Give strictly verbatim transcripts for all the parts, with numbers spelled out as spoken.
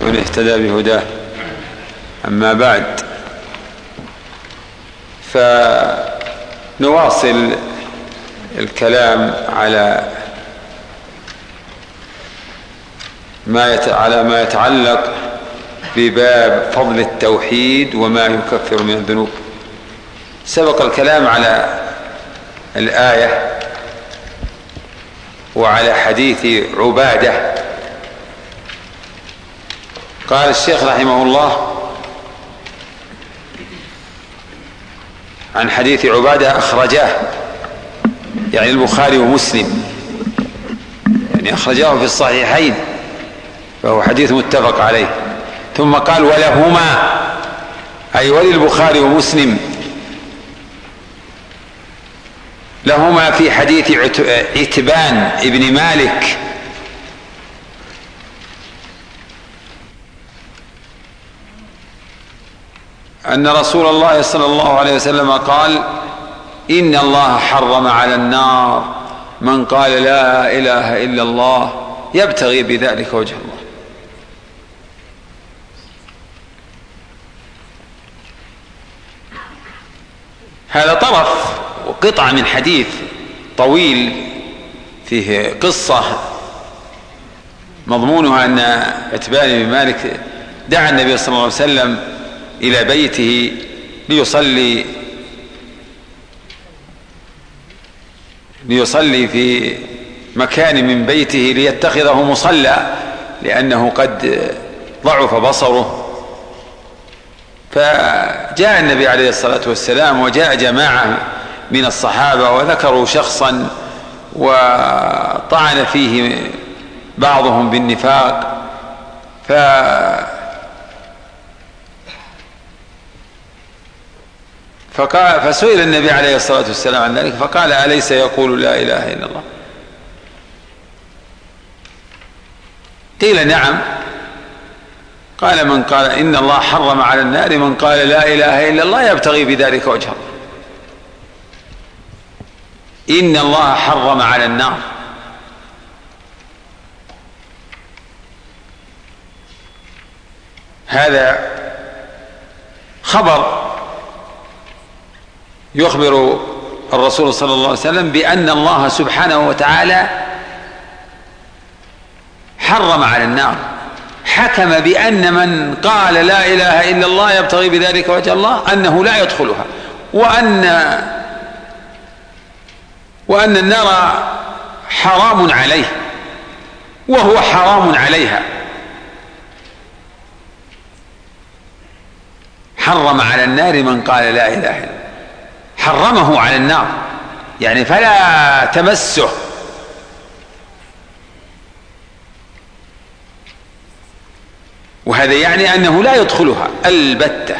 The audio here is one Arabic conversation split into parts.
ومن اهتدى بهداه. أما بعد، فنواصل الكلام على ما على ما يتعلق بباب فضل التوحيد وما يكفر من الذنوب. سبق الكلام على الآية وعلى حديث عبادة. قال الشيخ رحمه الله عن حديث عبادة أخرجاه، يعني البخاري ومسلم، يعني أخرجاه في الصحيحين، فهو حديث متفق عليه. ثم قال ولهما، أي وللبخاري ومسلم، لهما في حديث عتبان ابن مالك أن رسول الله صلى الله عليه وسلم قال: إن الله حرم على النار من قال لا إله إلا الله يبتغي بذلك وجه الله. هذا طرف وقطعة من حديث طويل فيه قصة مضمونها أن عتبان بن مالك دعا النبي صلى الله عليه وسلم إلى بيته ليصلي ليصلي في مكان من بيته ليتخذه مصلى، لأنه قد ضعف بصره. فجاء النبي عليه الصلاة والسلام وجاء جماعة من الصحابة وذكروا شخصا وطعن فيه بعضهم بالنفاق، ف فقال فسئل النبي عليه الصلاة والسلام عن ذلك فقال: أليس يقول لا إله إلا الله؟ قيل: نعم. قال: من قال إن الله حرم على النار من قال لا إله إلا الله يبتغي بذلك وجه الله. إن الله حرم على النار، هذا خبر يخبر الرسول صلى الله عليه وسلم بأن الله سبحانه وتعالى حرم على النار، حكم بأن من قال لا إله إلا الله يبتغي بذلك وجه الله أنه لا يدخلها، وأن وأن النار حرام عليه وهو حرام عليها. حرم على النار من قال لا إله إلا الله، حرمه على النار، يعني فلا تمسه. وهذا يعني أنه لا يدخلها البتة.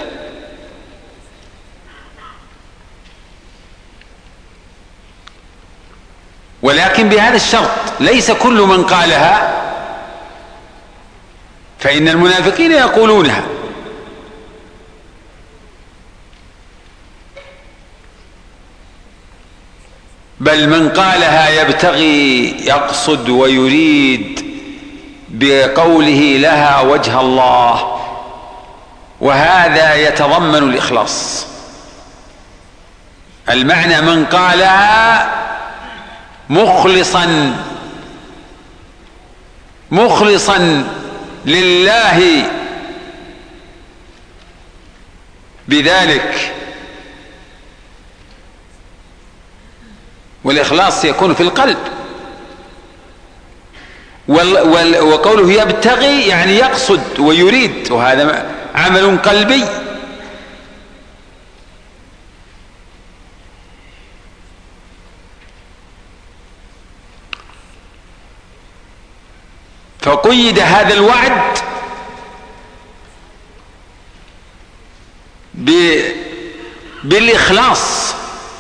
ولكن بهذا الشرط: ليس كل من قالها، فإن المنافقين يقولونها، بل من قالها يبتغي يقصد ويريد بقوله لها وجه الله، وهذا يتضمن الإخلاص. المعنى: من قالها مخلصا مخلصا لله بذلك، والإخلاص يكون في القلب. وقوله يبتغي يعني يقصد ويريد، وهذا عمل قلبي. فقيد هذا الوعد بالإخلاص،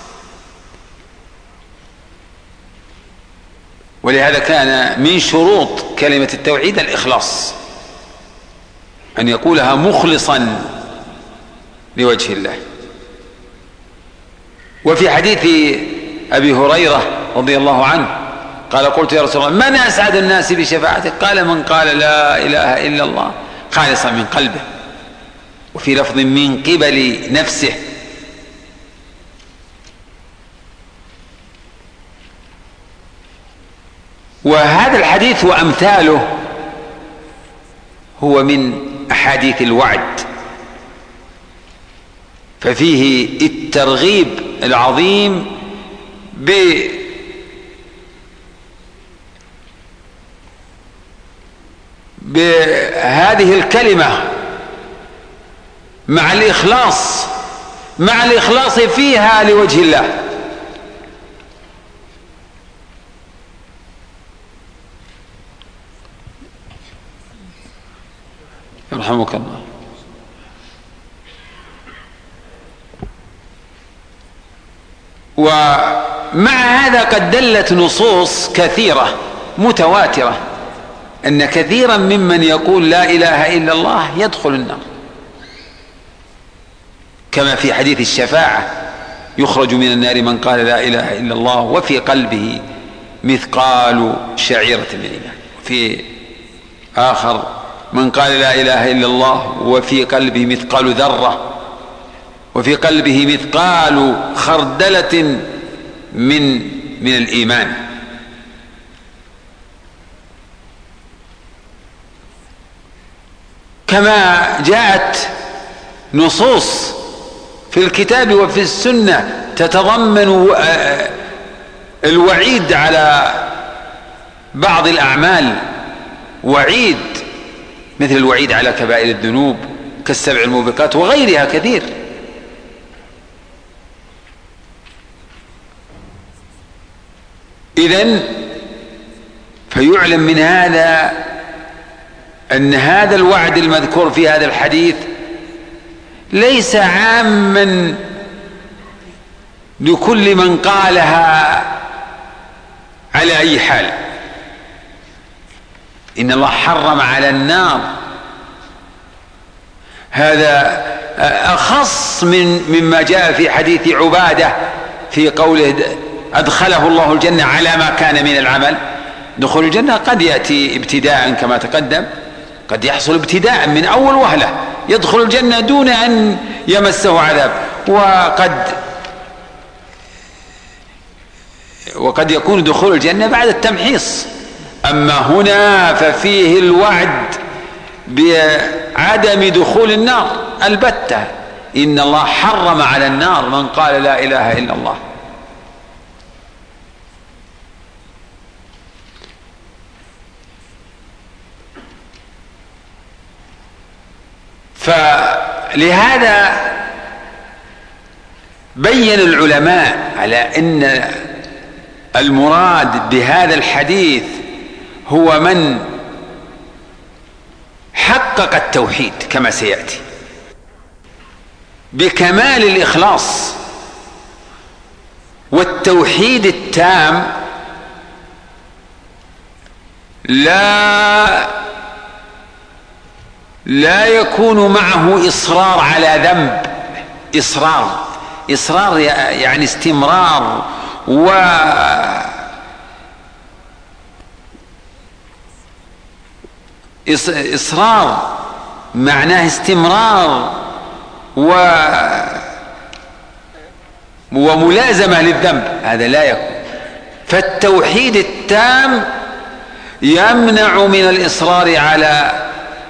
ولهذا كان من شروط كلمة التوحيد الإخلاص، أن يقولها مخلصا لوجه الله. وفي حديث أبي هريرة رضي الله عنه قال: قلت يا رسول الله من أسعد الناس بشفاعتك؟ قال: من قال لا إله إلا الله خالصا من قلبه، وفي لفظ من قبل نفسه. وهذا الحديث وأمثاله هو من أحاديث الوعد، ففيه الترغيب العظيم ب بهذه الكلمة مع الإخلاص مع الإخلاص فيها لوجه الله. يرحمك الله. ومع هذا قد دلت نصوص كثيرة متواترة أن كثيرا ممن يقول لا إله إلا الله يدخل النار، كما في حديث الشفاعة: يخرج من النار من قال لا إله إلا الله وفي قلبه مثقال شعيرة من إيمان. في آخر: من قال لا إله إلا الله وفي قلبه مثقال ذرة، وفي قلبه مثقال خردلة من من الإيمان. كما جاءت نصوص في الكتاب وفي السنة تتضمن الوعيد على بعض الأعمال، وعيد مثل الوعيد على كبائر الذنوب كالسبع الموبقات وغيرها كثير. إذن فيعلم من هذا أن هذا الوعد المذكور في هذا الحديث ليس عاما لكل من قالها على أي حال. إن الله حرم على النار، هذا أخص من مما جاء في حديث عبادة في قوله: أدخله الله الجنة على ما كان من العمل. دخول الجنة قد يأتي ابتداء كما تقدم، قد يحصل ابتداء من أول وهلة يدخل الجنة دون أن يمسه عذاب، وقد وقد يكون دخول الجنة بعد التمحيص. أما هنا ففيه الوعد بعدم دخول النار البتة. إن الله حرم على النار من قال لا إله إلا الله. فلهذا بين العلماء على أن المراد بهذا الحديث هو من حقق التوحيد كما سيأتي بكمال الإخلاص، والتوحيد التام لا لا يكون معه إصرار على ذنب. إصرار إصرار يعني استمرار، و إصرار معناه استمرار و وملازمة للذنب، هذا لا يكون. فالتوحيد التام يمنع من الإصرار على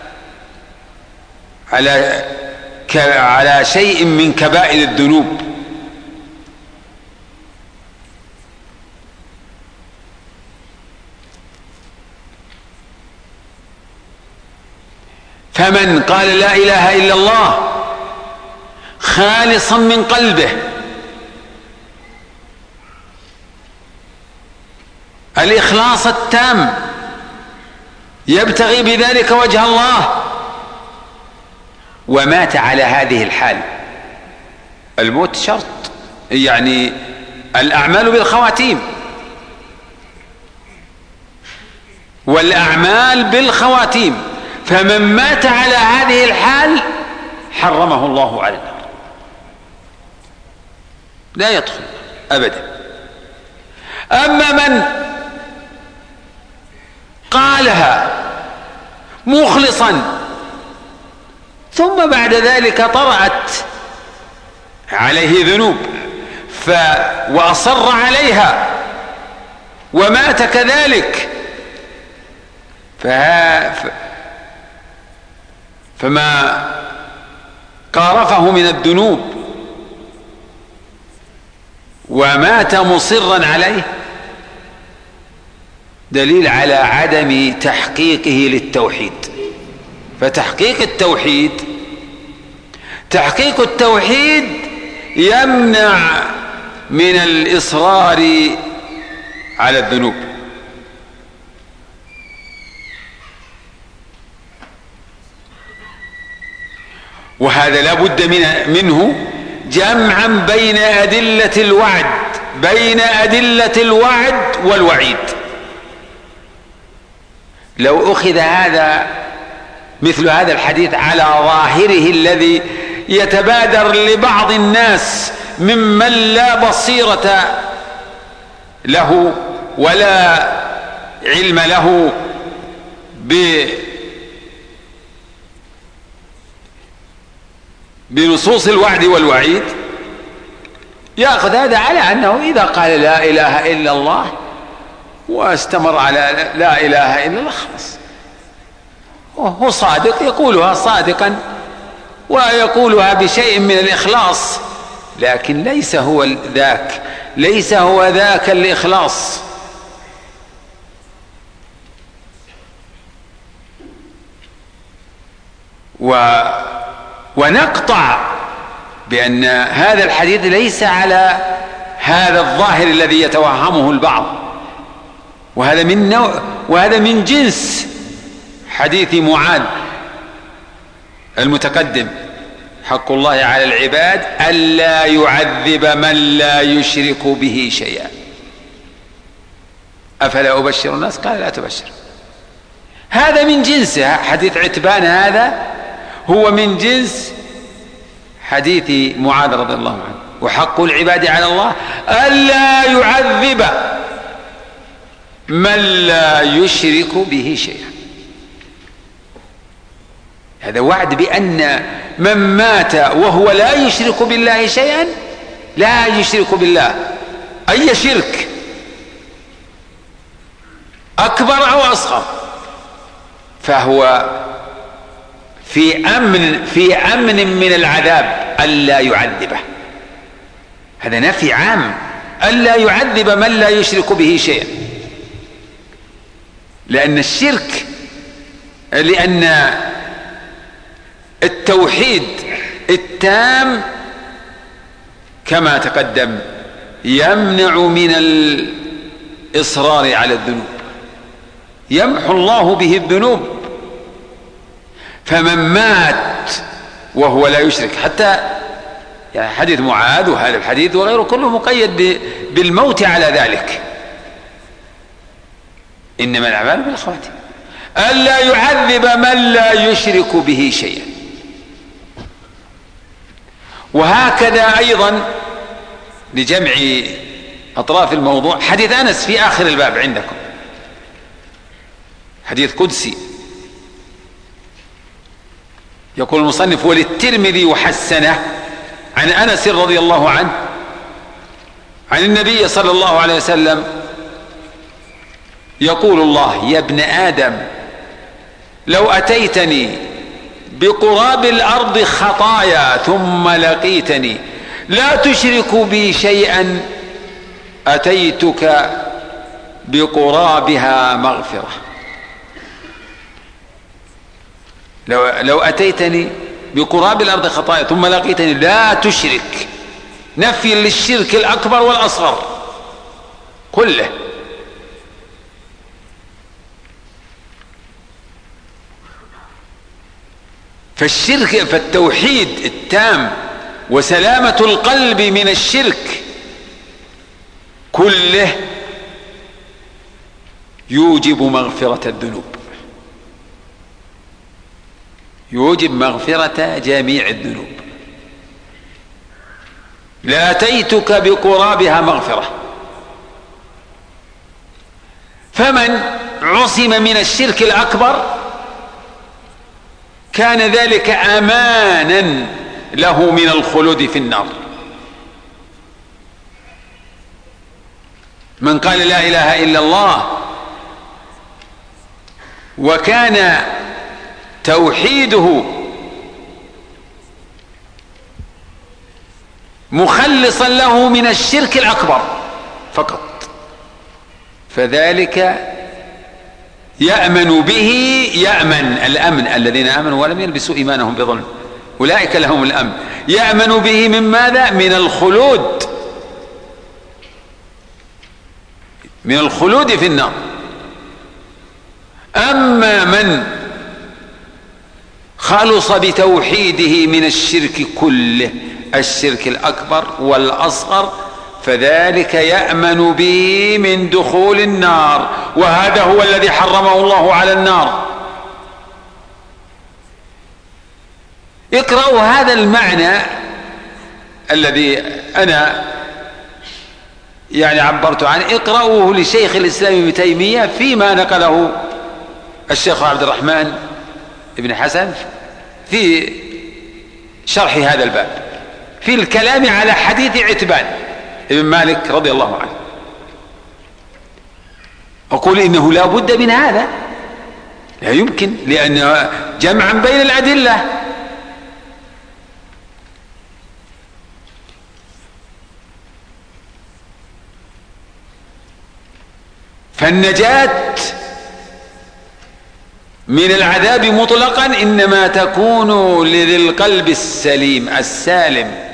على على شيء من كبائر الذنوب. فمن قال لا إله إلا الله خالصا من قلبه، الإخلاص التام، يبتغي بذلك وجه الله، ومات على هذه الحال. الموت شرط، يعني الأعمال بالخواتيم، والأعمال بالخواتيم. فمن مات على هذه الحال حرمه الله على النار، لا يدخل أبدا. أما من قالها مخلصا ثم بعد ذلك طرأت عليه ذنوب ف وأصر عليها ومات كذلك، فها ف... فما قارفه من الذنوب ومات مصرا عليه دليل على عدم تحقيقه للتوحيد. فتحقيق التوحيد تحقيق التوحيد يمنع من الإصرار على الذنوب. وهذا لا بد من منه جمعا بين أدلة الوعد بين أدلة الوعد والوعيد. لو أخذ هذا مثل هذا الحديث على ظاهره الذي يتبادر لبعض الناس ممن لا بصيرة له ولا علم له ب بنصوص الوعد والوعيد، يأخذ هذا على أنه إذا قال لا إله إلا الله واستمر على لا إله إلا الله خلاص هو صادق، يقولها صادقا ويقولها بشيء من الإخلاص، لكن ليس هو ذاك ليس هو ذاك الإخلاص. و ونقطع بأن هذا الحديث ليس على هذا الظاهر الذي يتوهمه البعض، وهذا من نوع وهذا من جنس حديث معاذ المتقدم: حق الله على العباد ألا يعذب من لا يشرك به شيئا. أفلا أبشر الناس؟ قال لا تبشر. هذا من جنسه حديث عتبان، هذا هو من جنس حديث معاذ رضي الله عنه: وحق العباد على الله ألا يعذب من لا يشرك به شيئا. هذا وعد بأن من مات وهو لا يشرك بالله شيئا، لا يشرك بالله أي شرك أكبر أو أصغر، فهو في أمن في أمن من العذاب ألا يعذبه. هذا نفي عام، ألا يعذب من لا يشرك به شيئا، لأن الشرك لأن التوحيد التام كما تقدم يمنع من الإصرار على الذنوب، يمحو الله به الذنوب. فمن مات وهو لا يشرك، حتى يعني حديث معاذ وهذا الحديث وغيره كله مقيد بالموت على ذلك، إنما الأعمال بالخواتيم، ألا يعذب من لا يشرك به شيئا. وهكذا أيضا لجمع أطراف الموضوع حديث أنس في آخر الباب عندكم، حديث قدسي، يقول المصنف: وللترمذي وحسنه عن أنس رضي الله عنه عن النبي صلى الله عليه وسلم يقول الله: يا ابن آدم لو أتيتني بقراب الأرض خطايا ثم لقيتني لا تشرك بي شيئا أتيتك بقرابها مغفرة. لو, لو أتيتني بقراب الأرض خطايا ثم لقيتني لا تشرك، نفي للشرك الأكبر والأصغر كله. فالشرك فالتوحيد التام وسلامة القلب من الشرك كله يوجب مغفرة الذنوب، يوجب مغفرة جميع الذنوب. لأتيتك بقرابها مغفرة. فمن عصم من الشرك الأكبر كان ذلك أمانا له من الخلود في النار. من قال لا إله إلا الله وكان توحيده مخلصا له من الشرك الأكبر فقط، فذلك يأمن به، يأمن الأمن الذين آمنوا ولم يلبسوا إيمانهم بظلم أولئك لهم الأمن، يأمن به من ماذا؟ من الخلود، من الخلود في النار. أما من خلص بتوحيده من الشرك كله، الشرك الأكبر والأصغر، فذلك يأمن به من دخول النار، وهذا هو الذي حرمه الله على النار. اقرأوا هذا المعنى الذي أنا يعني عبرت عنه، اقرأوه لشيخ الإسلام ابن تيمية فيما نقله الشيخ عبد الرحمن بن حسن في شرح هذا الباب، في الكلام على حديث عتبان ابن مالك رضي الله عنه. أقول إنه لا بد من هذا، لا يمكن، لأن جمعا بين الأدلة. فالنجاة من العذاب مطلقا إنما تكون لذي القلب السليم السالم.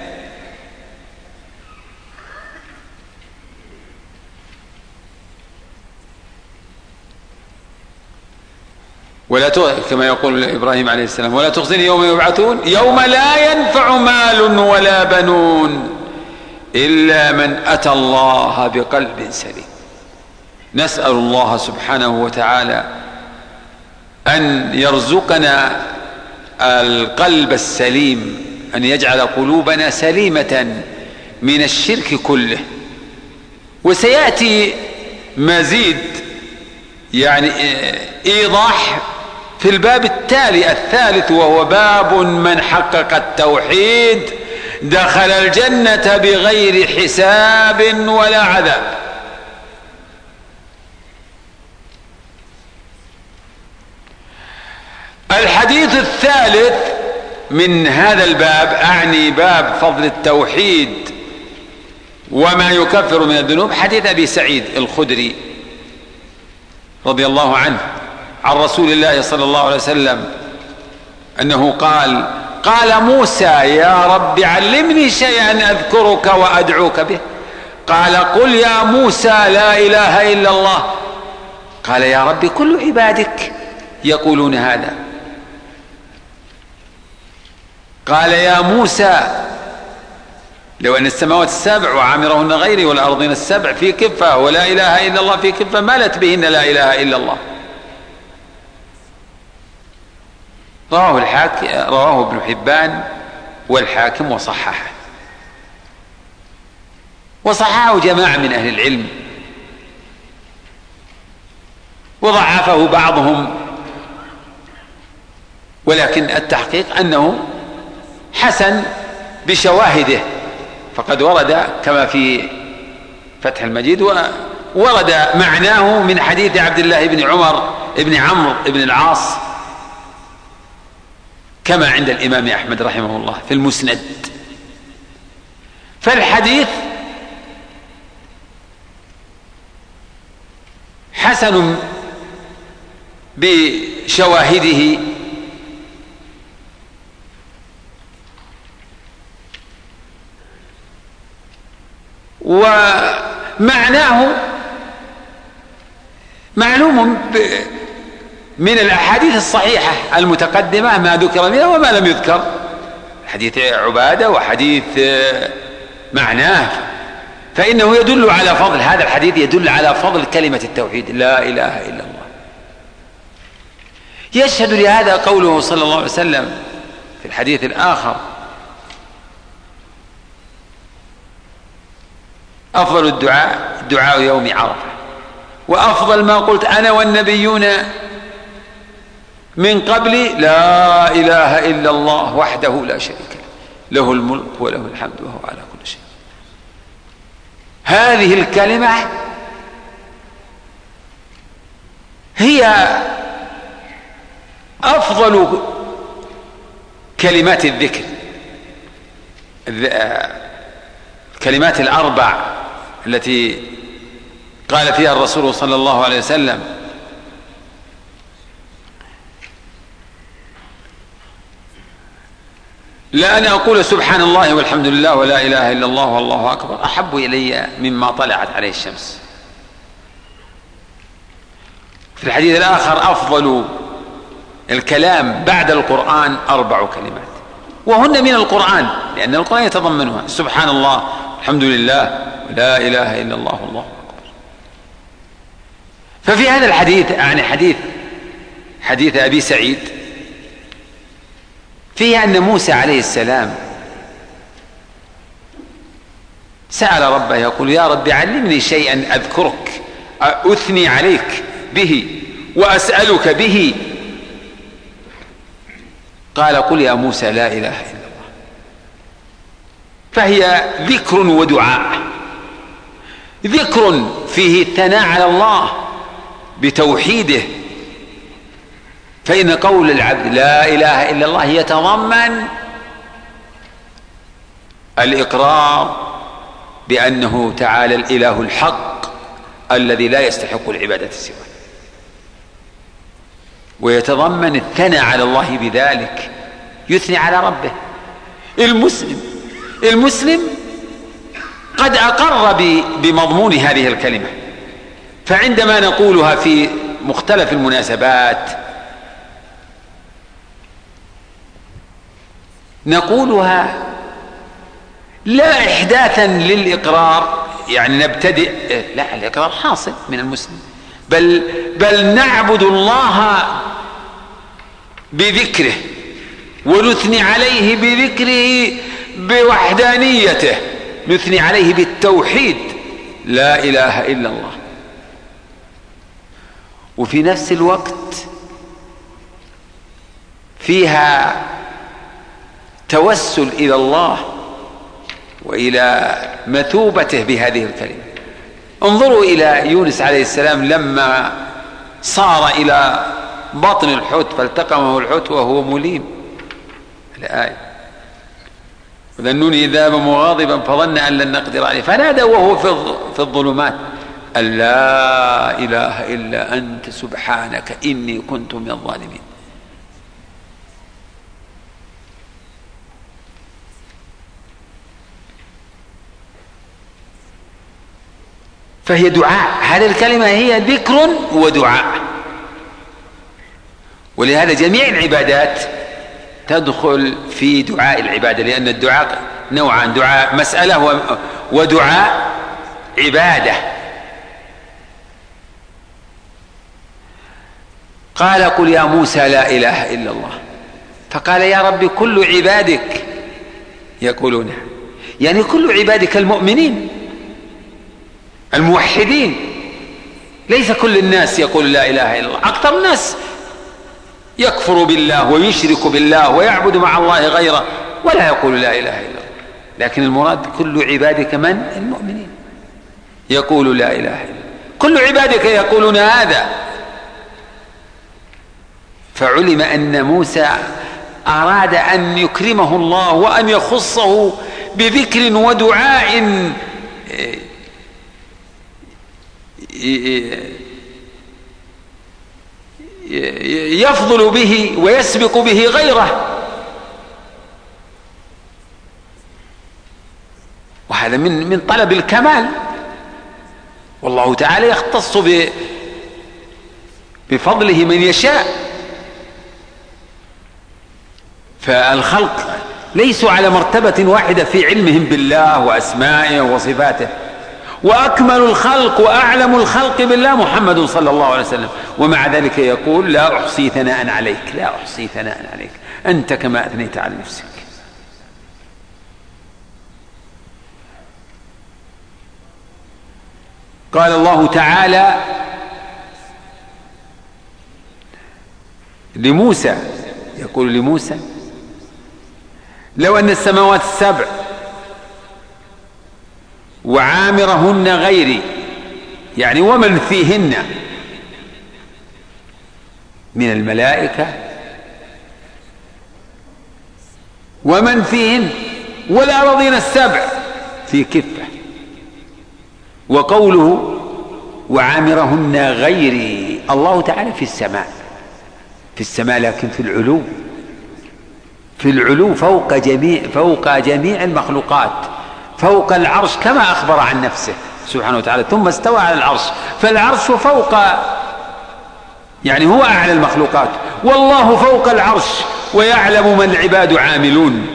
ولا كما يقول إبراهيم عليه السلام: ولا تخزني يوم يبعثون يوم لا ينفع مال ولا بنون إلا من أتى الله بقلب سليم. نسأل الله سبحانه وتعالى أن يرزقنا القلب السليم، أن يجعل قلوبنا سليمة من الشرك كله. وسيأتي مزيد يعني إيضاح في الباب التالي الثالث، وهو باب من حقق التوحيد دخل الجنة بغير حساب ولا عذاب. الحديث الثالث من هذا الباب، أعني باب فضل التوحيد وما يكفر من الذنوب، حديث أبي سعيد الخدري رضي الله عنه عن رسول الله صلى الله عليه وسلم أنه قال: قال موسى: يا رب علمني شيئا أذكرك وأدعوك به. قال: قل يا موسى لا إله إلا الله. قال: يا رب كل عبادك يقولون هذا. قال: يا موسى لو أن السماوات السبع وعامرهن غيري والأرضين السبع في كفة ولا إله إلا الله في كفة ملت بهن لا إله إلا الله. رواه الحاكم، رواه ابن حبان والحاكم وصححه، وصححه جماعة من أهل العلم، وضعفه بعضهم، ولكن التحقيق أنه حسن بشواهده، فقد ورد كما في فتح المجيد، وورد معناه من حديث عبد الله بن عمر بن عمرو بن العاص كما عند الإمام أحمد رحمه الله في المسند. فالحديث حسن بشواهده، ومعناه معلوم من الأحاديث الصحيحة المتقدمة ما ذكر منها وما لم يذكر، حديث عبادة وحديث معناه، فإنه يدل على فضل، هذا الحديث يدل على فضل كلمة التوحيد لا إله إلا الله. يشهد لهذا قوله صلى الله عليه وسلم في الحديث الآخر: أفضل الدعاء دعاء يوم عرفة، وأفضل ما قلت أنا والنبيون من قبل لا إله إلا الله وحده لا شريك له، له الملك وله الحمد وهو على كل شيء. هذه الكلمة هي أفضل كلمات الذكر، الكلمات الأربع التي قال فيها الرسول صلى الله عليه وسلم: لأن أقول سبحان الله والحمد لله ولا إله إلا الله والله أكبر أحب إلي مما طلعت عليه الشمس. في الحديث الآخر: أفضل الكلام بعد القرآن أربع كلمات، وهن من القرآن، لأن القرآن يتضمنها: سبحان الله الحمد لله ولا إله إلا الله والله أكبر. ففي هذا الحديث، يعني حديث حديث أبي سعيد، فيه أن موسى عليه السلام سأل ربه يقول: يا رب علمني شيئا أذكرك أثني عليك به وأسألك به. قال: قل يا موسى لا إله إلا الله. فهي ذكر ودعاء، ذكر فيه الثناء على الله بتوحيده، فإن قول العبد لا إله إلا الله يتضمن الإقرار بأنه تعالى الإله الحق الذي لا يستحق العبادة سواه، ويتضمن الثناء على الله بذلك، يثني على ربه. المسلم المسلم قد أقر بمضمون هذه الكلمة، فعندما نقولها في مختلف المناسبات نقولها لا إحداثا للإقرار، يعني نبتدئ، لا، الإقرار حاصل من المسلم، بل بل نعبد الله بذكره ونثني عليه بذكره بوحدانيته، نثني عليه بالتوحيد لا إله إلا الله. وفي نفس الوقت فيها توسل إلى الله وإلى مثوبته بهذه الكلمة. انظروا إلى يونس عليه السلام لما صار إلى بطن الحوت فالتقمه الحوت وهو مليم، الآية: وذنوني إذ ذهب مغاضبا فظن أن لن نقدر عليه فنادى وهو في الظلمات أن لا إله إلا أنت سبحانك إني كنت من الظالمين. فهي دعاء، هذه الكلمة هي ذكر ودعاء، ولهذا جميع العبادات تدخل في دعاء العبادة، لأن الدعاء نوعان: دعاء مسألة ودعاء عبادة. قال: قل يا موسى لا إله إلا الله. فقال: يا رب كل عبادك يقولون، يعني كل عبادك المؤمنين الموحدين، ليس كل الناس يقول لا إله إلا الله. أكثر الناس يكفر بالله ويشرك بالله ويعبد مع الله غيره ولا يقول لا إله إلا الله، لكن المراد كل عبادك من؟ المؤمنين يقول لا إله إلا الله، كل عبادك يقولون هذا. فعلم أن موسى أراد أن يكرمه الله وأن يخصه بذكر ودعاء يفضل به ويسبق به غيره، وهذا من من طلب الكمال، والله تعالى يختص بفضله من يشاء. فالخلق ليسوا على مرتبة واحدة في علمهم بالله وأسمائه وصفاته، وأكمل الخلق وأعلم الخلق بالله محمد صلى الله عليه وسلم، ومع ذلك يقول: لا أحصي ثناء عليك، لا أحصي ثناء عليك أنت كما أثنيت على نفسك. قال الله تعالى: لموسى، يقول لموسى: لو أن السماوات السبع وعامرهن غيري، يعني ومن فيهن من الملائكة ومن فيهن والأراضين السبع في كفة. وقوله وعامرهن غيري، الله تعالى في السماء، في السماء لكن في العلو، في العلو فوق جميع فوق جميع المخلوقات، فوق العرش كما أخبر عن نفسه سبحانه وتعالى، ثم استوى على العرش، فالعرش فوق، يعني هو أعلى المخلوقات، والله فوق العرش ويعلم ما العباد عاملون.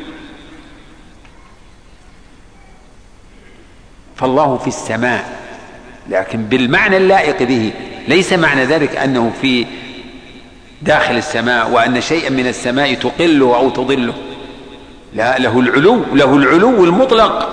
فالله في السماء لكن بالمعنى اللائق به، ليس معنى ذلك أنه في داخل السماء وأن شيئا من السماء تقله أو تضله، لا، له العلو، له العلو المطلق.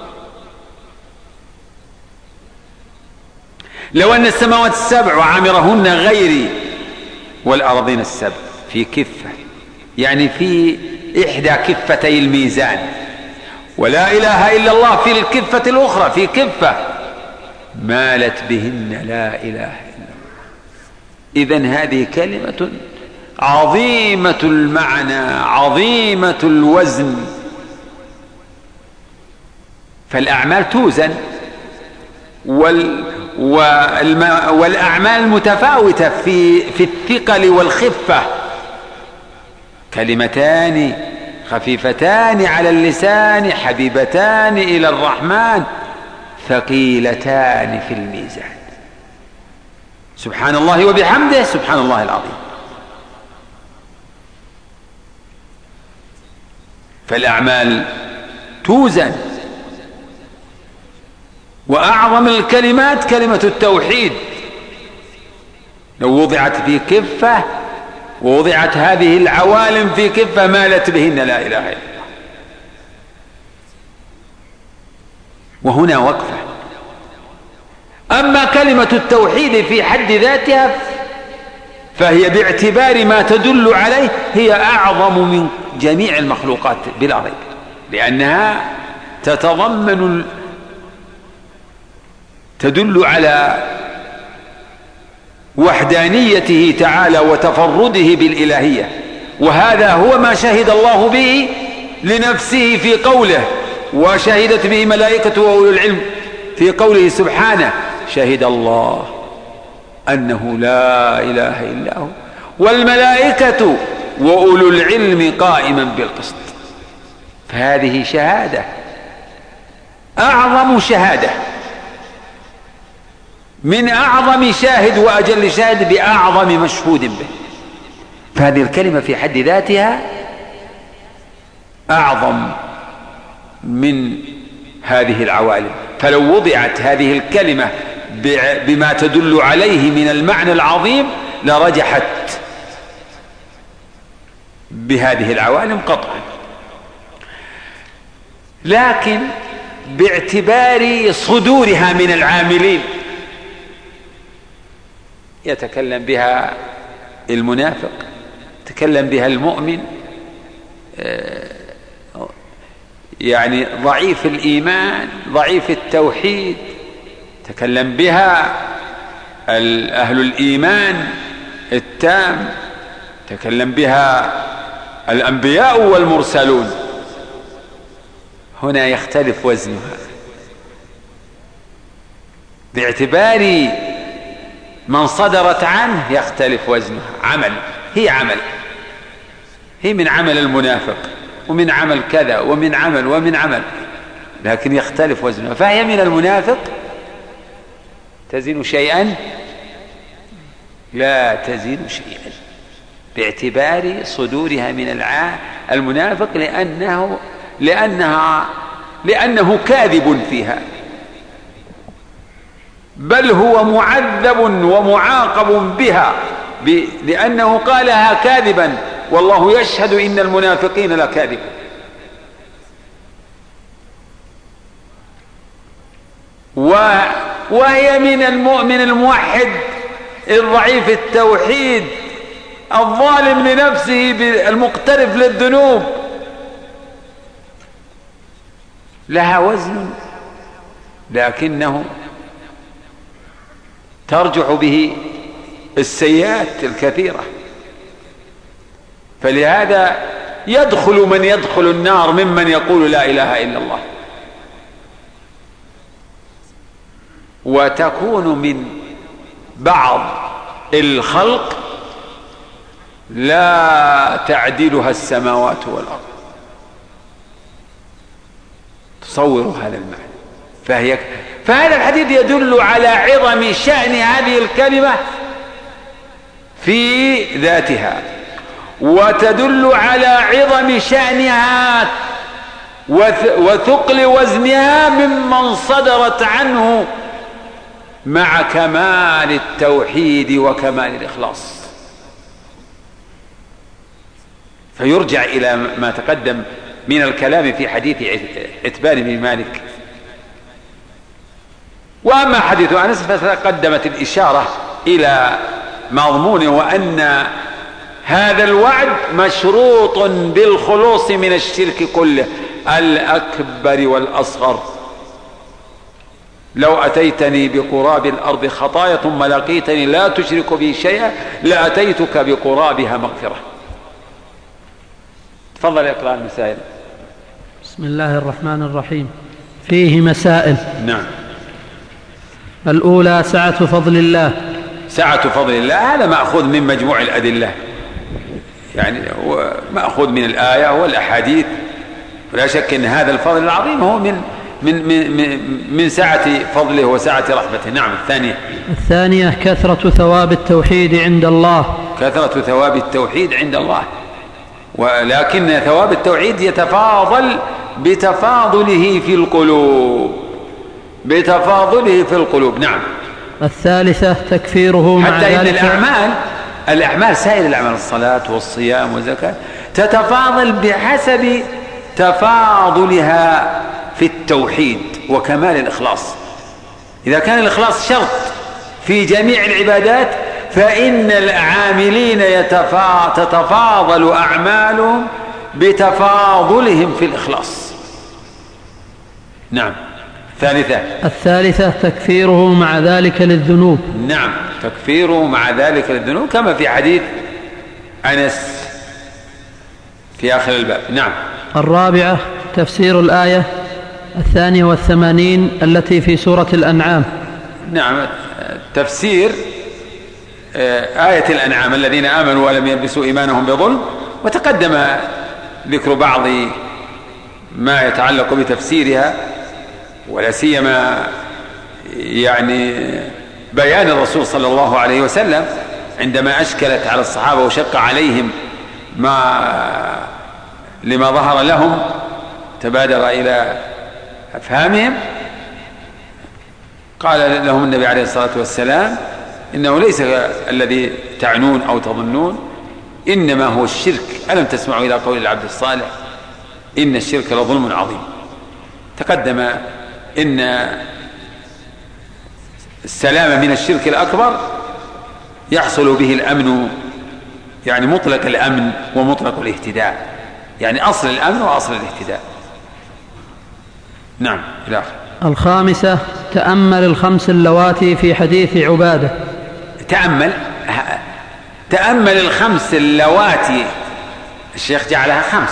لو أن السماوات السبع وعامرهن غيري والأرضين السبع في كفة، يعني في إحدى كفتي الميزان، ولا إله إلا الله في الكفة الأخرى في كفة، مالت بهن لا إله إلا الله. إذن هذه كلمة عظيمة المعنى عظيمة الوزن. فالأعمال توزن، وال والأعمال متفاوتة في في الثقل والخفة. كلمتان خفيفتان على اللسان حبيبتان إلى الرحمن ثقيلتان في الميزان. سبحان الله وبحمده سبحان الله العظيم. فالأعمال توزن، وأعظم الكلمات كلمة التوحيد، لو وضعت في كفة ووضعت هذه العوالم في كفة مالت بهن لا إله إلا الله. وهنا وقفة. أما كلمة التوحيد في حد ذاتها فهي باعتبار ما تدل عليه هي أعظم من جميع المخلوقات بلا ريب، لأنها تتضمن تدل على وحدانيته تعالى وتفرده بالإلهية، وهذا هو ما شهد الله به لنفسه في قوله، وشهدت به ملائكته وأولو العلم في قوله سبحانه: شهد الله أنه لا إله إلا هو والملائكة وأولو العلم قائما بالقسط. فهذه شهادة، أعظم شهادة من أعظم شاهد وأجل شاهد بأعظم مشهود به. فهذه الكلمة في حد ذاتها أعظم من هذه العوالم. فلو وضعت هذه الكلمة بما تدل عليه من المعنى العظيم لرجحت بهذه العوالم قطعا، لكن باعتبار صدورها من العاملين يتكلم بها المنافق، يتكلم بها المؤمن يعني ضعيف الإيمان ضعيف التوحيد، تكلم بها أهل الإيمان التام، تكلم بها الأنبياء والمرسلون. هنا يختلف وزنها باعتبار من صدرت عنه، يختلف وزنها. عمل، هي عمل، هي من عمل المنافق ومن عمل كذا ومن عمل ومن عمل، لكن يختلف وزنها. فهي من المنافق تزن شيئا لا تزن شيئا باعتبار صدورها من المنافق، لأنه لأنها لأنه كاذب فيها، بل هو معذب ومعاقب بها لأنه قالها كاذبا، والله يشهد إن المنافقين لكاذبون. وهي من المؤمن الموحد الضعيف التوحيد الظالم لنفسه المقترف للذنوب لها وزن، لكنه ترجع به السيئات الكثيرة. فلهذا يدخل من يدخل النار ممن يقول لا إله إلا الله، وتكون من بعض الخلق لا تعدلها السماوات والأرض. تصوروا هذا المعنى. فهي فهذا الحديث يدل على عظم شأن هذه الكلمة في ذاتها، وتدل على عظم شأنها وثقل وزنها ممن صدرت عنه مع كمال التوحيد وكمال الإخلاص. فيرجع إلى ما تقدم من الكلام في حديث عتبان بن مالك. وأما حديث أنس فتقدمت الإشارة إلى مضمونه، وأن هذا الوعد مشروط بالخلوص من الشرك كله الأكبر والأصغر. لو أتيتني بقراب الأرض خطايا ثم لقيتني لا تشرك بي شيئا لأتيتك بقرابها مغفرة. تفضل اقرأ المسائل. بسم الله الرحمن الرحيم. فيه مسائل. نعم. الأولى سعة فضل الله. سعة فضل الله هذا مأخوذ من مجموع الأدلة، يعني مأخوذ من الآية والأحاديث، ولا شك أن هذا الفضل العظيم هو من من من من سعة فضله وسعة رحمته. نعم. الثانية. الثانية كثرة ثواب التوحيد عند الله. كثرة ثواب التوحيد عند الله، ولكن ثواب التوحيد يتفاضل بتفاضله في القلوب، بتفاضله في القلوب. نعم. الثالثة تكفيره مع حتى ذلك. إن الأعمال الأعمال سائر الأعمال الصلاة والصيام والزكاة تتفاضل بحسب تفاضلها في التوحيد وكمال الإخلاص. إذا كان الإخلاص شرط في جميع العبادات فإن العاملين يتفا... تتفاضل أعمالهم بتفاضلهم في الإخلاص. نعم. الثالثة. الثالثة تكفيره مع ذلك للذنوب. نعم. تكفيره مع ذلك للذنوب كما في حديث أنس في آخر الباب. نعم. الرابعة تفسير الآية الثانية والثمانين التي في سورة الأنعام. نعم. تفسير آية الأنعام الذين آمنوا ولم يلبسوا إيمانهم بظلم، وتقدم ذكر بعض ما يتعلق بتفسيرها، ولا سيما يعني بيان الرسول صلى الله عليه وسلم عندما أشكلت على الصحابة وشق عليهم ما لما ظهر لهم تبادر إلى أفهامهم. قال لهم النبي عليه الصلاة والسلام إنه ليس الذي تعنون أو تظنون، إنما هو الشرك. ألم تسمعوا إلى قول العبد الصالح إن الشرك لظلم عظيم. تقدم إن السلام من الشرك الأكبر يحصل به الأمن، يعني مطلق الأمن ومطلق الاهتداء، يعني أصل الأمن وأصل الاهتداء. نعم. إلى آخر. الخامسة تأمل الخمس اللواتي في حديث عبادة. تأمل تأمل الخمس اللواتي، الشيخ جعلها خمس،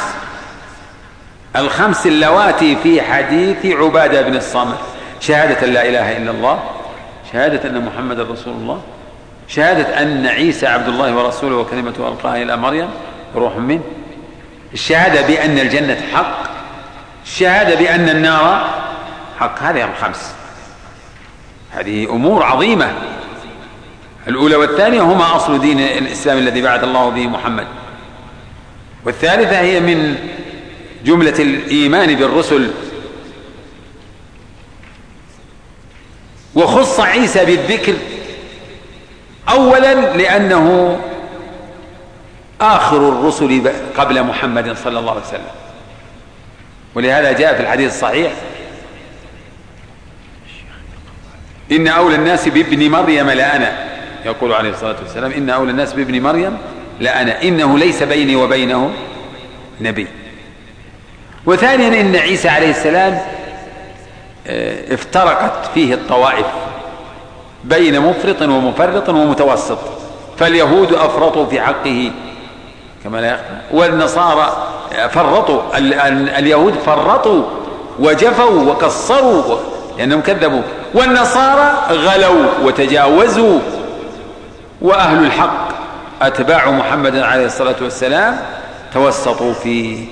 الخمس اللواتي في حديث عبادة بن الصامت: شهادة لا إله إلا الله، شهادة أن محمد رسول الله، شهادة أن عيسى عبد الله ورسوله وكلمته ألقاها إلى مريم وروح منه، الشهادة بأن الجنة حق، الشهادة بأن النار حق. هذه الخمس، هذه أمور عظيمة. الأولى والثانية هما أصل دين الإسلام الذي بعث الله به محمد، والثالثة هي من جملة الإيمان بالرسل. وخص عيسى بالذكر أولا لأنه آخر الرسل قبل محمد صلى الله عليه وسلم، ولهذا جاء في الحديث الصحيح: إن أولى الناس بابن مريم لأنا، يقول عليه الصلاة والسلام: إن أولى الناس بابن مريم لأنا، إنه ليس بيني وبينه نبي. وثانيا إن عيسى عليه السلام افترقت فيه الطوائف بين مفرط ومفرط ومتوسط، فاليهود أفرطوا في حقه كما لا يخفى، والنصارى فرطوا، اليهود فرطوا وجفوا وقصروا لأنهم كذبوا، والنصارى غلوا وتجاوزوا، وأهل الحق أتباع محمد عليه الصلاة والسلام توسطوا فيه.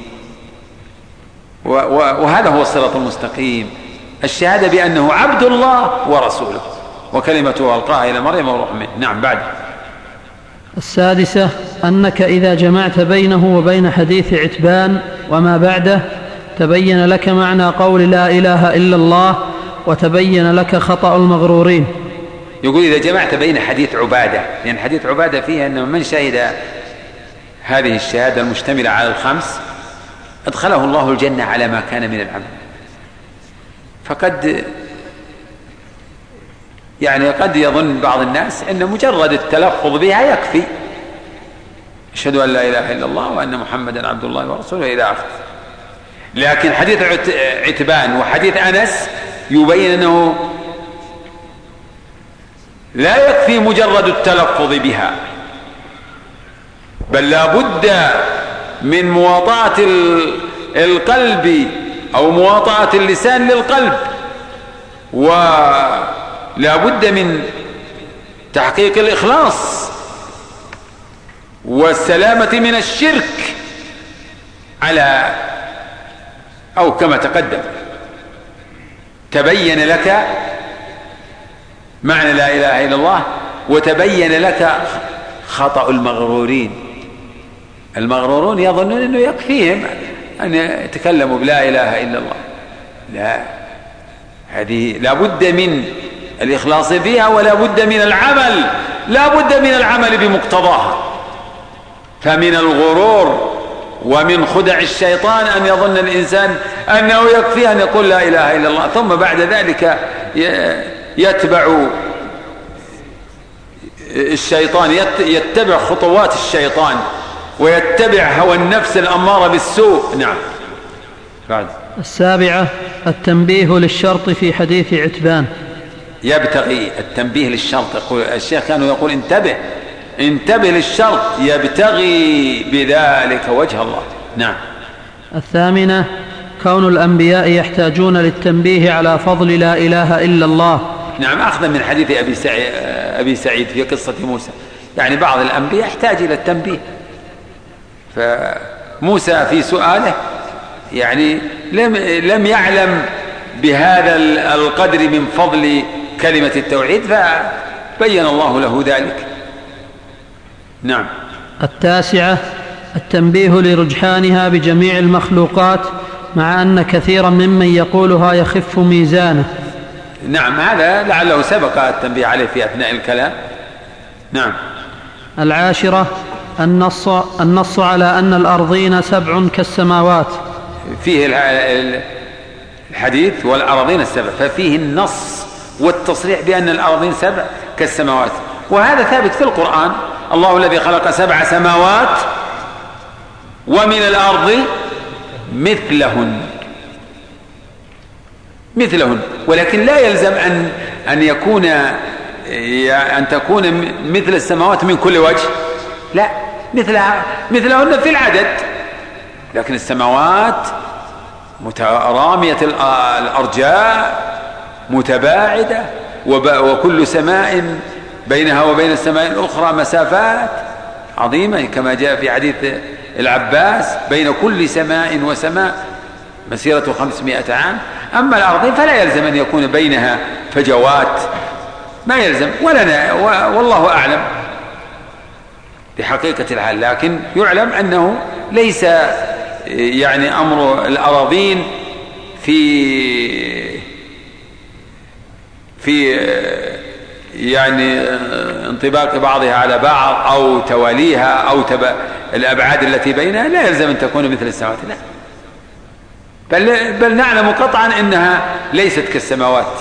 وهذا هو الصراط المستقيم، الشهادة بأنه عبد الله ورسوله وكلمته ألقاها إلى مريم وروح منه. نعم. بعد. السادسة أنك إذا جمعت بينه وبين حديث عتبان وما بعده تبين لك معنى قول لا إله إلا الله، وتبين لك خطأ المغرورين. يقول إذا جمعت بين حديث عبادة، لأن يعني حديث عبادة فيه أن من شهد هذه الشهادة المشتملة على الخمس أدخله الله الجنة على ما كان من العمل. فقد يعني قد يظن بعض الناس أن مجرد التلفظ بها يكفي، أشهد أن لا إله إلا الله وأن محمدا عبد الله ورسوله إلى آخره. لكن حديث عتبان وحديث أنس يبين أنه لا يكفي مجرد التلفظ بها، بل لا بد من مواطأة القلب أو مواطأة اللسان للقلب، ولا بد من تحقيق الإخلاص والسلامة من الشرك على أو كما تقدم. تبين لك معنى لا إله إلا الله، وتبين لك خطأ المغرورين. المغرورون يظنون أنه يكفيهم أن يتكلموا بلا إله إلا الله، لا، هذه لا بد من الإخلاص فيها، ولا بد من العمل، لا بد من العمل بمقتضاها. فمن الغرور ومن خدع الشيطان أن يظن الإنسان أنه يكفي أن يقول لا إله إلا الله، ثم بعد ذلك يتبع الشيطان، يتبع خطوات الشيطان ويتبع هوى النفس الأمارة بالسوء. نعم. بعد. السابعة التنبيه للشرط في حديث عتبان. يبتغي التنبيه للشرط، يقول الشيخ كانوا يقول انتبه انتبه للشرط، يبتغي بذلك وجه الله. نعم. الثامنة كون الأنبياء يحتاجون للتنبيه على فضل لا إله إلا الله. نعم، أخذا من حديث أبي سعيد, أبي سعيد في قصة موسى، يعني بعض الأنبياء يحتاج إلى التنبيه. فموسى في سؤاله يعني لم, لم يعلم بهذا القدر من فضل كلمة التوحيد، فبين الله له ذلك. نعم. التاسعة التنبيه لرجحانها بجميع المخلوقات، مع أن كثيرا ممن يقولها يخف ميزانه. نعم، هذا لعله سبق التنبيه عليه في أثناء الكلام. نعم. العاشرة النص, النص على أن الأرضين سبع كالسماوات. فيه الحديث والأرضين السبع، ففيه النص والتصريح بأن الأرضين سبع كالسماوات، وهذا ثابت في القرآن. الله الذي خلق سبع سماوات ومن الأرض مثلهن مثلهن ولكن لا يلزم أن أن يكون أن تكون مثل السماوات من كل وجه، لا، مثلها مثلهن في العدد، لكن السماوات مترامية الأرجاء متباعدة، وكل سماء بينها وبين السماء الأخرى مسافات عظيمة، كما جاء في حديث العباس بين كل سماء وسماء مسيرة خمسمائة عام. أما الأرض فلا يلزم أن يكون بينها فجوات، ما يلزم، ولنا والله أعلم بحقيقة الحال، لكن يعلم أنه ليس يعني أمر الأراضين في في يعني انطباق بعضها على بعض أو تواليها أو تبا الأبعاد التي بينها، لا يلزم أن تكون مثل السماوات، لا، بل, بل نعلم قطعا أنها ليست كالسماوات،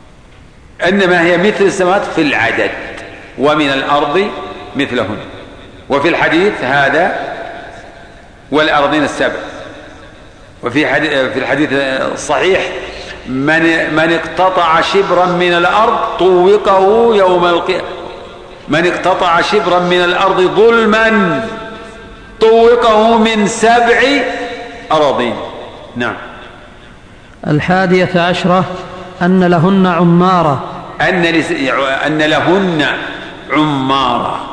إنما هي مثل السماوات في العدد، ومن الأرض مثلهن. وفي الحديث هذا والأرضين السبع. وفي في الحديث الصحيح من, من اقتطع شبرا من الأرض طوقه يوم القيامة، من اقتطع شبرا من الأرض ظلما طوقه من سبع أراضين. نعم. الحادية عشرة أن لهن عمارة، أن, أن لهن عمارة،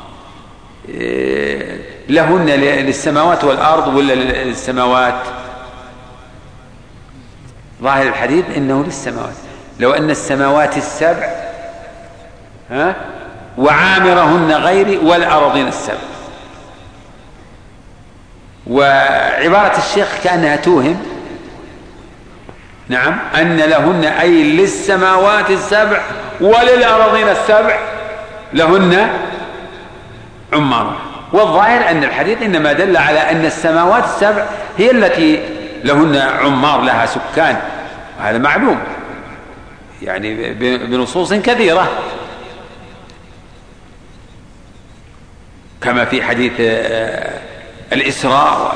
لهن للسماوات والأرض ولا للسماوات؟ ظاهر الحديث إنه للسماوات. لو أن السماوات السبع ها وعامرهن غيري والأراضين السبع. وعبارة الشيخ كأنها توهم. نعم، أن لهن أي للسماوات السبع وللأراضين السبع لهن عمارة. والظاهر أن الحديث إنما دل على أن السماوات السبع هي التي لهن عمار، لها سكان، وهذا معلوم يعني بنصوص كثيرة، كما في حديث الإسراء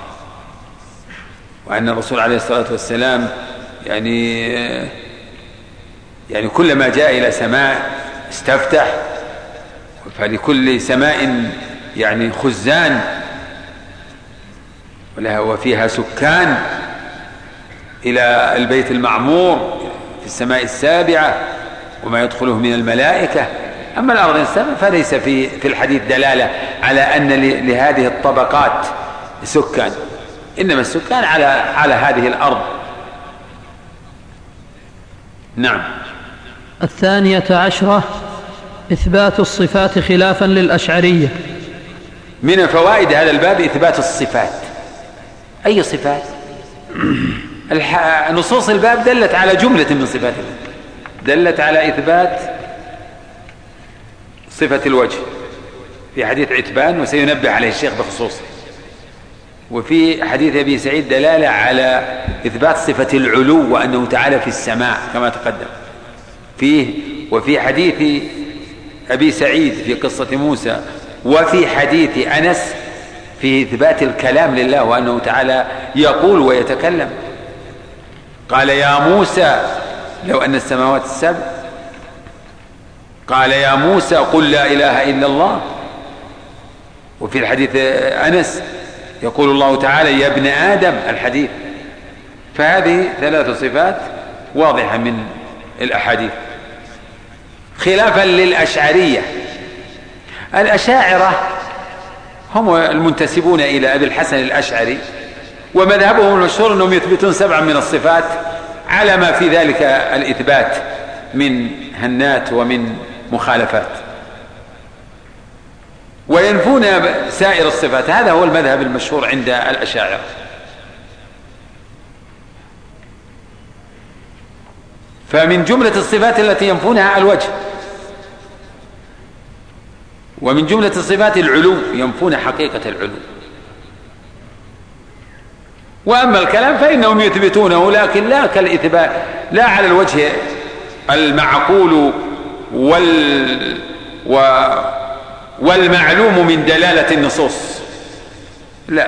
وأن الرسول عليه الصلاة والسلام يعني يعني كلما جاء إلى سماء استفتح، فلكل سماء يعني خزان ولها وفيها سكان إلى البيت المعمور في السماء السابعة وما يدخله من الملائكة. أما الأرض السبع فليس في في الحديث دلالة على أن لهذه الطبقات سكان، إنما السكان على على هذه الأرض. نعم. الثانية عشرة إثبات الصفات خلافا للأشعرية. من فوائد هذا الباب إثبات الصفات. أي صفات؟ نصوص الباب دلت على جملة من صفات الله، دلت على إثبات صفة الوجه في حديث عتبان وسينبه عليه الشيخ بخصوصه، وفي حديث أبي سعيد دلالة على إثبات صفة العلو وأنه تعالى في السماء كما تقدم فيه، وفي حديث أبي سعيد في قصة موسى، وفي حديث أنس في إثبات الكلام لله وأنه تعالى يقول ويتكلم. قال يا موسى لو أن السماوات السبع، قال يا موسى قل لا إله إلا الله. وفي الحديث أنس يقول الله تعالى يا ابن آدم الحديث. فهذه ثلاث صفات واضحة من الأحاديث، خلافا للأشعرية. الأشاعرة هم المنتسبون إلى أبي الحسن الأشعري، ومذهبهم المشهور أنهم يثبتون سبعا من الصفات على ما في ذلك الإثبات من هنات ومن مخالفات، وينفون سائر الصفات. هذا هو المذهب المشهور عند الأشاعرة. فمن جملة الصفات التي ينفونها الوجه، ومن جملة الصفات العلو، ينفون حقيقة العلو. وأما الكلام فإنهم يثبتونه لكن لا كالإثبات، لا على الوجه المعقول وال و والمعلوم من دلالة النصوص، لا.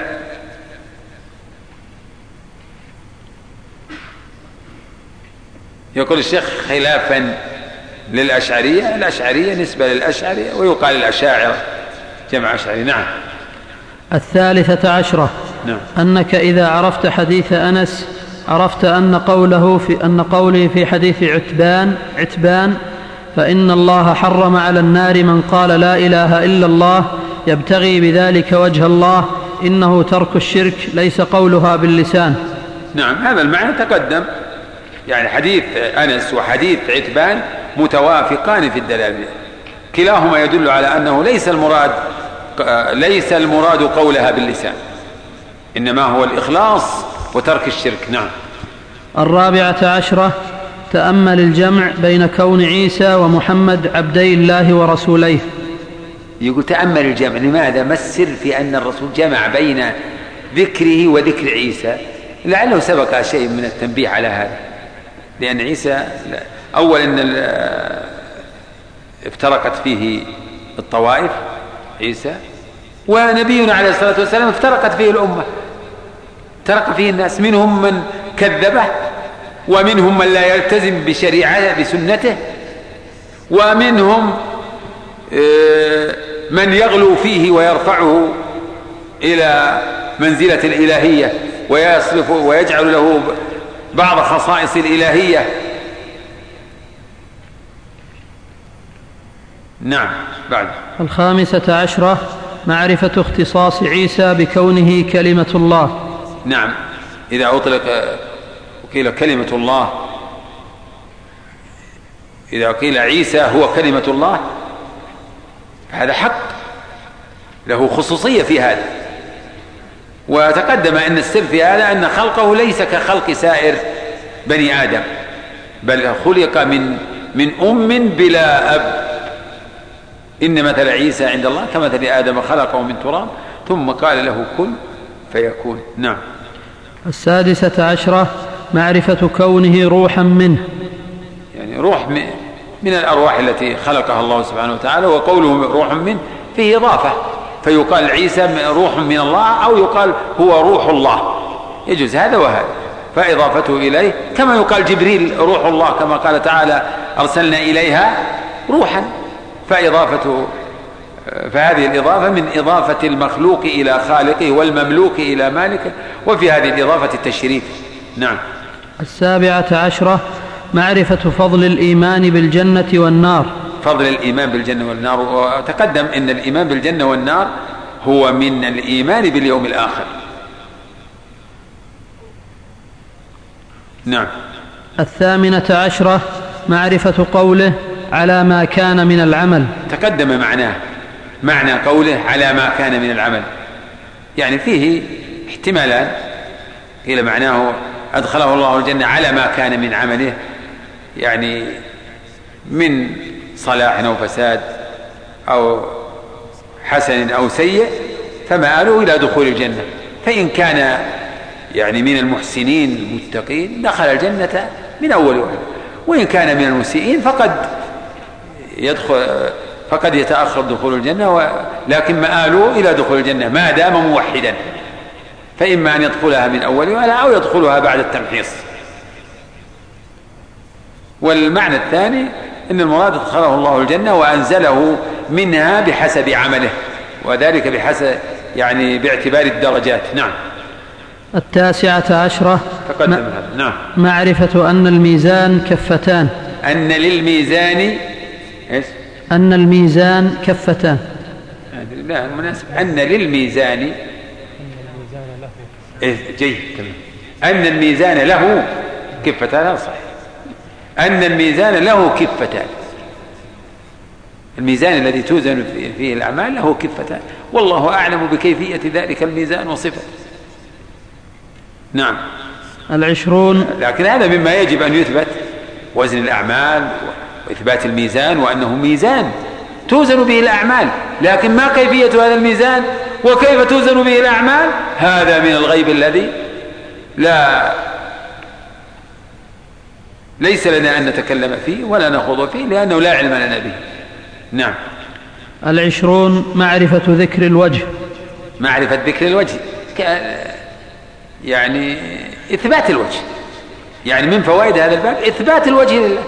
يقول الشيخ خلافا للأشعرية. الأشعرية نسبة للأشعرية، ويقال الأشاعرة جمع أشعري. نعم. الثالثة عشرة نعم. أنك إذا عرفت حديث أنس عرفت أن قوله في أن قوله في حديث عتبان عتبان فإن الله حرم على النار من قال لا إله إلا الله يبتغي بذلك وجه الله إنه ترك الشرك ليس قولها باللسان. نعم، هذا المعنى تقدم. يعني حديث أنس وحديث عتبان متوافقان في الدلالة، كلاهما يدل على أنه ليس المراد ليس المراد قولها باللسان، إنما هو الإخلاص وترك الشرك. نعم. الرابعة عشرة تأمل الجمع بين كون عيسى ومحمد عبدي الله ورسوليه. يقول تأمل الجمع، لماذا؟ ما السر في أن الرسول جمع بين ذكره وذكر عيسى؟ لعله سبق شيء من التنبيه على هذا، لأن عيسى أول أن افترقت فيه الطوائف عيسى، ونبينا عليه الصلاة والسلام افترقت فيه الأمة، افترق فيه الناس، منهم من كذبه، ومنهم من لا يلتزم بشريعته بسنته، ومنهم من يغلو فيه ويرفعه إلى منزلة الإلهية ويصرف ويجعل له بعض خصائص الإلهية. نعم. بعد الخامسة عشرة معرفة اختصاص عيسى بكونه كلمة الله. نعم، إذا أطلق وقيل كلمة الله، إذا قيل عيسى هو كلمة الله هذا حق، له خصوصية في هذا. وتقدم أن السر في هذا أن خلقه ليس كخلق سائر بني آدم، بل خلق من من أم بلا أب. إن مثل عيسى عند الله كمثل آدم خلقه من تراب ثم قال له كن فيكون. نعم. السادسة عشرة معرفة كونه روحا منه، يعني روح من الأرواح التي خلقها الله سبحانه وتعالى، وقوله روح منه فيه إضافة، فيقال عيسى روح من الله أو يقال هو روح الله، يجوز هذا وهذا، فإضافته إليه كما يقال جبريل روح الله كما قال تعالى أرسلنا إليها روحا، فإضافته فهذه الإضافة من إضافة المخلوق إلى خالقه والمملوك إلى مالكه، وفي هذه الإضافة التشريف. نعم. السابعة عشرة معرفة فضل الإيمان بالجنة والنار. فضل الإيمان بالجنة والنار، وتقدم أن الإيمان بالجنة والنار هو من الإيمان باليوم الآخر. نعم. الثامنة عشرة معرفة قوله على ما كان من العمل. تقدم معناه، معنى قوله على ما كان من العمل، يعني فيه احتمالان، إلى معناه أدخله الله الجنة على ما كان من عمله، يعني من صلاح أو فساد أو حسن أو سيء فمآله إلى دخول الجنة، فإن كان يعني من المحسنين المتقين دخل الجنة من أول وهلة، وإن كان من المسيئين فقد يدخل فقد يتأخر دخول الجنة، لكن مآله إلى دخول الجنة ما دام موحدا، فإما أن يدخلها من أول وهلة أو يدخلها بعد التمحيص. والمعنى الثاني أن المراد ادخله الله الجنة وأنزله منها بحسب عمله، وذلك بحسب يعني باعتبار الدرجات. نعم. التاسعة عشرة تقدم هذا. نعم. معرفة أن الميزان كفتان. أن للميزان إيش؟ أن الميزان كفتان. لا مناسب. أن للميزان إيه جيد. أن الميزان له كفتان، هذا صحيح. أن الميزان له كفتان، الميزان الذي توزن فيه الأعمال له كفتان، والله أعلم بكيفية ذلك الميزان وصفته. نعم. العشرون. لكن هذا مما يجب أن يثبت، وزن الأعمال وإثبات الميزان، وأنه ميزان توزن به الأعمال، لكن ما كيفية هذا الميزان وكيف توزن به الأعمال هذا من الغيب الذي لا ليس لنا أن نتكلم فيه ولا نخوض فيه، لأنه لا علم لنا به. نعم. العشرون معرفة ذكر الوجه. معرفة ذكر الوجه يعني إثبات الوجه، يعني من فوائد هذا الباب إثبات الوجه لله،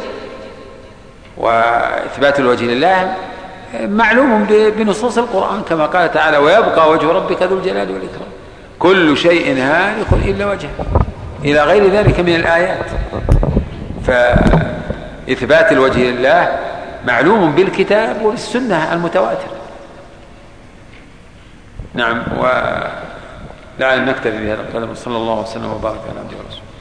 وإثبات الوجه لله معلوم بنصوص القرآن كما قال تعالى ويبقى وجه ربك ذو الجلال والإكرام، كل شيء هالك إلا وجهه، إلى غير ذلك من الآيات. فإثبات الوجه لله معلوم بالكتاب وبالسنة المتواتر. نعم. ولعل نكتفي بهذا القدر، صلى الله وسلم وبارك على عبده ورسوله.